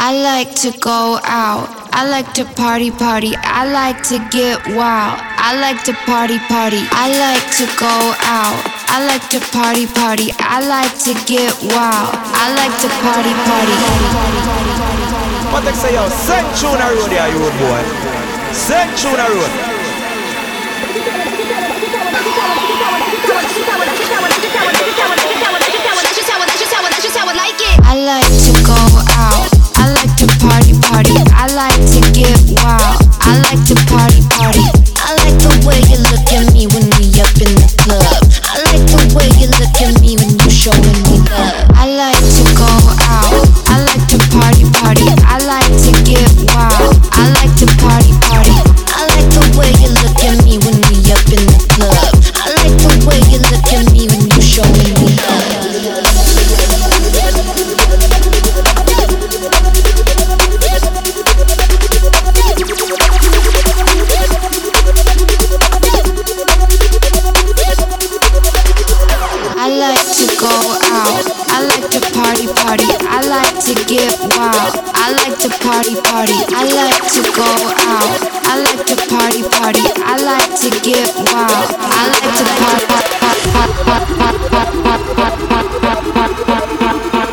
I like to go out. I like to party. I like to get wild. I like to party. I like to go out. I like to party. I like to get wild. I like to party. What they say, yo, send tune a road there, you road boy. Send tune a road. I like to go out. I like to party. I like to get wild. I like to party. I like the way you look at me when we up in the club. I like the way you look at me when you showing me love. I like to go out. I like to party. I like to get wild. I like to party. I like the way you look at me when we up in the club. I like the way you look at me when you showing me love. I like to go out. I like to party. I like to get wild. I like to party. I like to go out. I like to party. I like to get wild. I like to party.